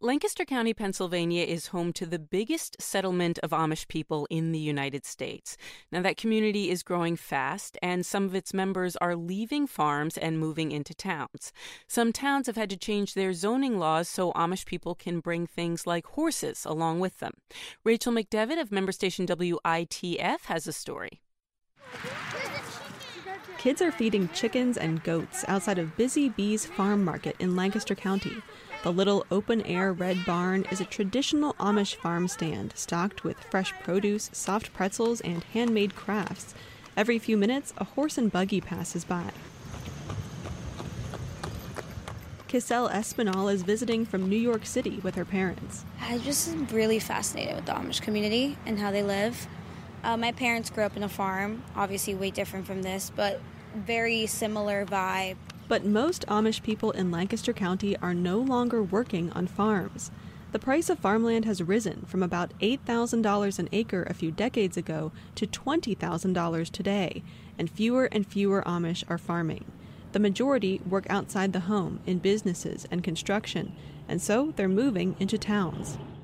Lancaster County, Pennsylvania is home to the biggest settlement of Amish people in the United States. Now, that community is growing fast, and some of its members are leaving farms and moving into towns. Some towns have had to change their zoning laws so Amish people can bring things like horses along with them. Rachel McDevitt of member station WITF has a story. Kids are feeding chickens and goats outside of Busy Bees Farm Market in Lancaster County. The little open-air red barn is a traditional Amish farm stand stocked with fresh produce, soft pretzels, and handmade crafts. Every few minutes, a horse and buggy passes by. Kissel Espinal is visiting from New York City with her parents. I just am really fascinated with the Amish community and how they live. My parents grew up in a farm, obviously way different from this, but very similar vibe. But most Amish people in Lancaster County are no longer working on farms. The price of farmland has risen from about $8,000 an acre a few decades ago to $20,000 today, and fewer Amish are farming. The majority work outside the home in businesses and construction, and so they're moving into towns.